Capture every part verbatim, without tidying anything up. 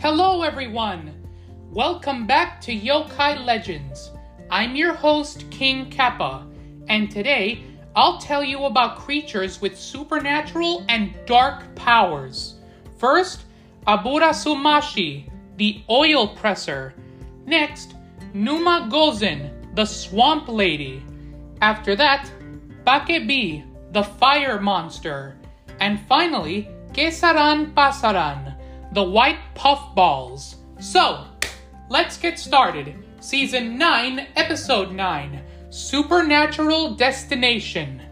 Hello everyone! Welcome back to Yokai Legends. I'm your host, King Kappa, and today I'll tell you about creatures with supernatural and dark powers. First, Aburasumashi, the oil presser. Next, Numa Gozen, the swamp lady. After that, Bakebi, the fire monster. And finally, Kesaran Pasaran, the white puffballs. So, let's get started. Season nine, Episode nine, Supernatural Destination.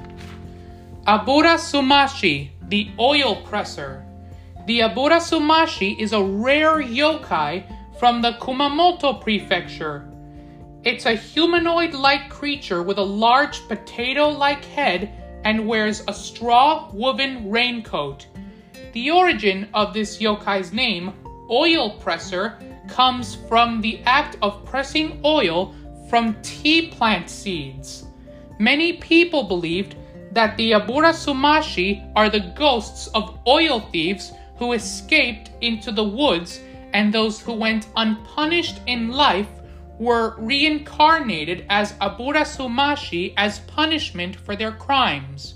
Aburasumashi, the oil presser. The Aburasumashi is a rare yokai from the Kumamoto Prefecture. It's a humanoid-like creature with a large potato-like head and wears a straw woven raincoat. The origin of this yokai's name, oil presser, comes from the act of pressing oil from tea plant seeds. Many people believed that the Aburasumashi are the ghosts of oil thieves who escaped into the woods, and those who went unpunished in life were reincarnated as Aburasumashi as punishment for their crimes.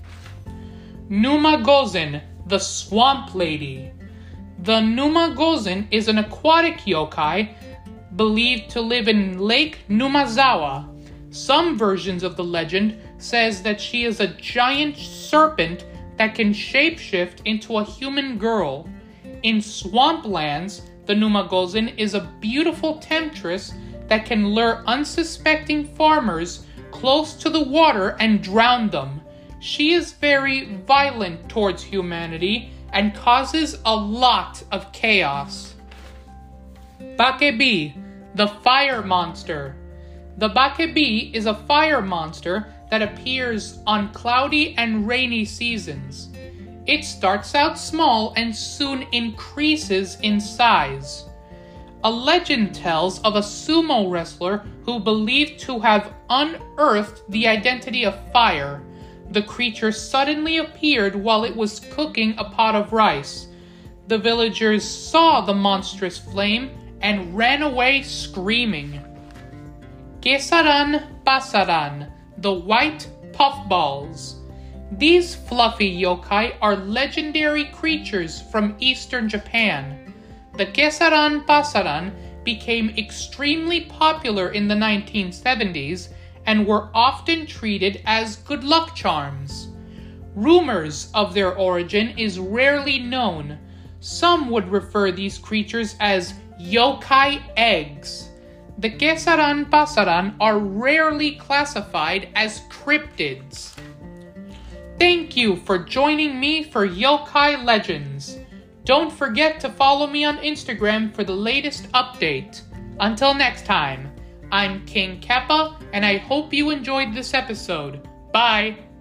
Numa Gozen, the swamp lady. The Numa Gozen is an aquatic yokai believed to live in Lake Numazawa. Some versions of the legend says that she is a giant serpent that can shapeshift into a human girl. In swamplands, the Numa Gozen is a beautiful temptress that can lure unsuspecting farmers close to the water and drown them. She is very violent towards humanity and causes a lot of chaos. Bakebi, the fire monster. The Bakebi is a fire monster that appears on cloudy and rainy seasons. It starts out small and soon increases in size. A legend tells of a sumo wrestler who believed to have unearthed the identity of fire. The creature suddenly appeared while it was cooking a pot of rice. The villagers saw the monstrous flame and ran away screaming. Kesaran Pasaran, the white puffballs. These fluffy yokai are legendary creatures from eastern Japan. The Kesaran Pasaran became extremely popular in the nineteen seventies and were often treated as good luck charms. Rumors of their origin is rarely known. Some would refer these creatures as yokai eggs. The Kesaran Pasaran are rarely classified as cryptids. Thank you for joining me for Yokai Legends. Don't forget to follow me on Instagram for the latest update. Until next time, I'm King Kappa, and I hope you enjoyed this episode. Bye!